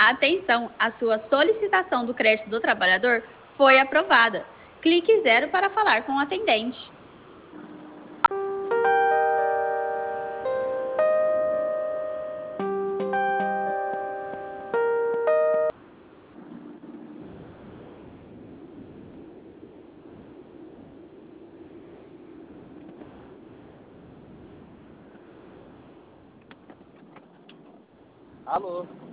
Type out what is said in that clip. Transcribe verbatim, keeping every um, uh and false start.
Atenção, a sua solicitação do crédito do trabalhador foi aprovada. Clique zero para falar com o atendente. Alô?